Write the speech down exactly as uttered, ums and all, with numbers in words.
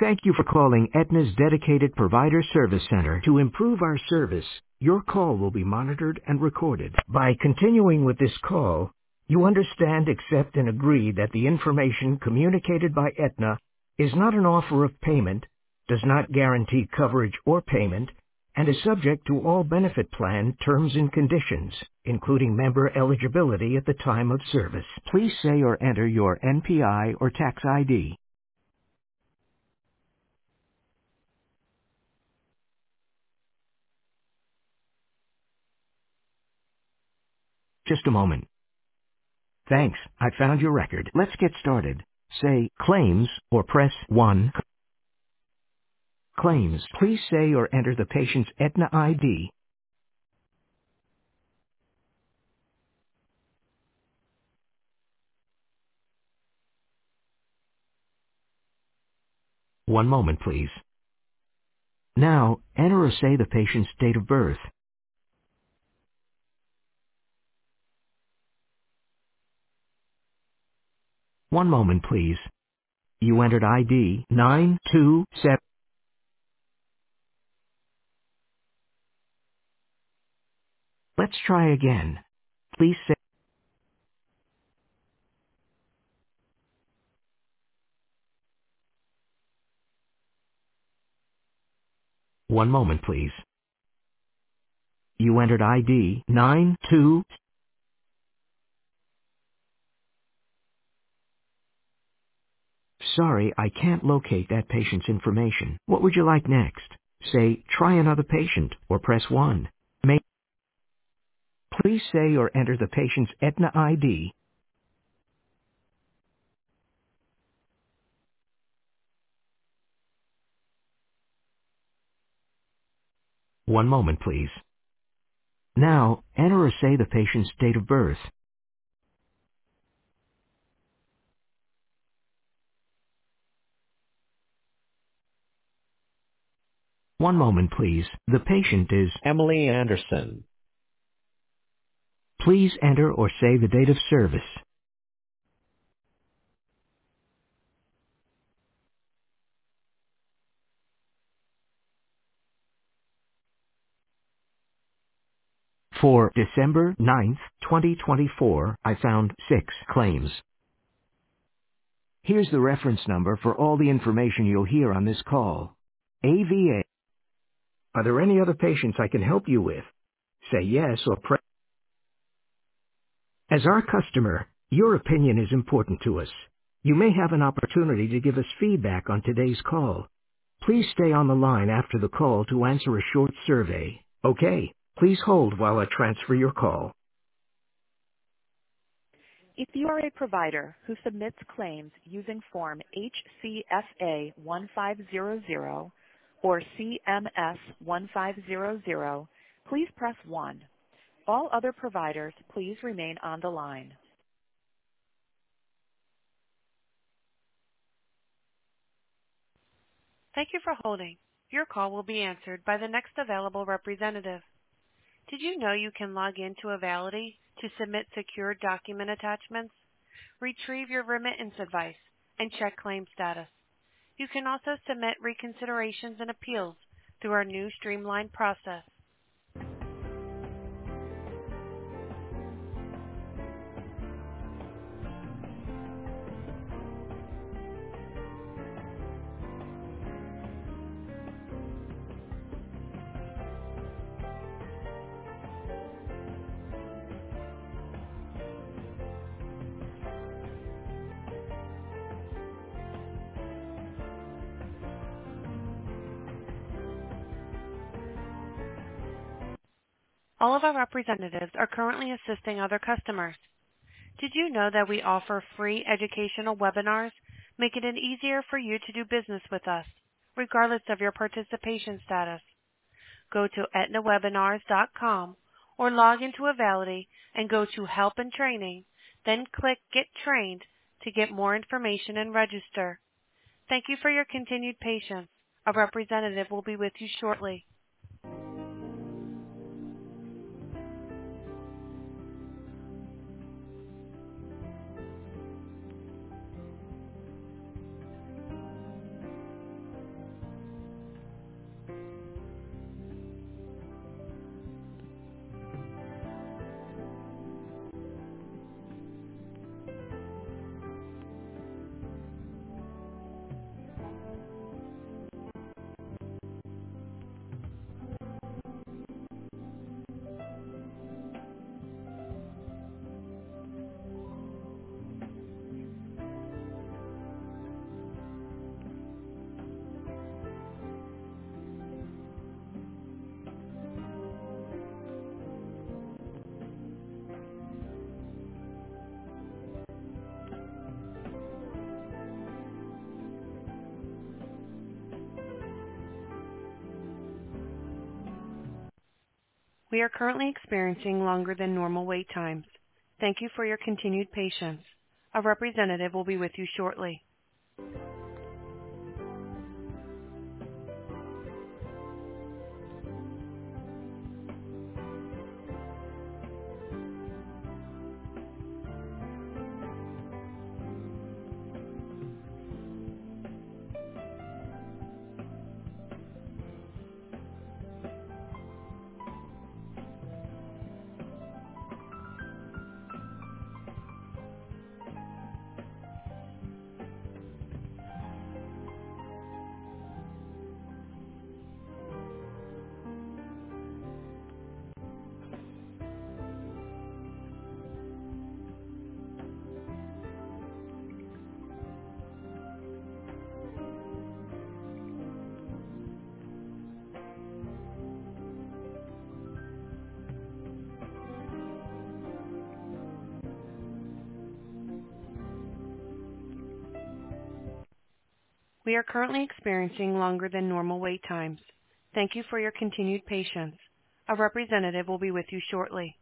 Thank you for calling Aetna's dedicated provider service center. To improve our service, your call will be monitored and recorded. By continuing with this call, you understand, accept, and agree that the information communicated by Aetna is not an offer of payment, does not guarantee coverage or payment, and is subject to all benefit plan terms and conditions, including member eligibility at the time of service. Please say or enter your N P I or tax I D. Just a moment. Thanks, I found your record. Let's get started. Say claims or press one. Claims. Please say or enter the patient's Aetna I D. One moment, please. Now, enter or say the patient's date of birth. One moment, please. You entered I D nine two seven. Let's try again. Please say. One moment, please. You entered I D nine two. Sorry, I can't locate that patient's information. What would you like next? Say, try another patient, or press one. May Please say or enter the patient's Aetna I D. One moment, please. Now, enter or say the patient's date of birth. One moment, please. The patient is... Emily Anderson. Please enter or say the date of service. For December ninth, twenty twenty-four, I found six claims. Here's the reference number for all the information you'll hear on this call. A V A. Are there any other patients I can help you with? Say yes or press. As our customer, your opinion is important to us. You may have an opportunity to give us feedback on today's call. Please stay on the line after the call to answer a short survey. Okay, please hold while I transfer your call. If you are a provider who submits claims using Form H C F A one five zero zero or C M S one five zero zero, please press one. All other providers, please remain on the line. Thank you for holding. Your call will be answered by the next available representative. Did you know you can log into Avality to submit secure document attachments, retrieve your remittance advice, and check claim status? You can also submit reconsiderations and appeals through our new streamlined process. All of our representatives are currently assisting other customers. Did you know that we offer free educational webinars, making it easier for you to do business with us, regardless of your participation status? Go to Aetna webinars dot com or log into Avality and go to Help and Training, then click Get Trained to get more information and register. Thank you for your continued patience. A representative will be with you shortly. We are currently experiencing longer than normal wait times. Thank you for your continued patience. A representative will be with you shortly. We are currently experiencing longer than normal wait times. Thank you for your continued patience. A representative will be with you shortly.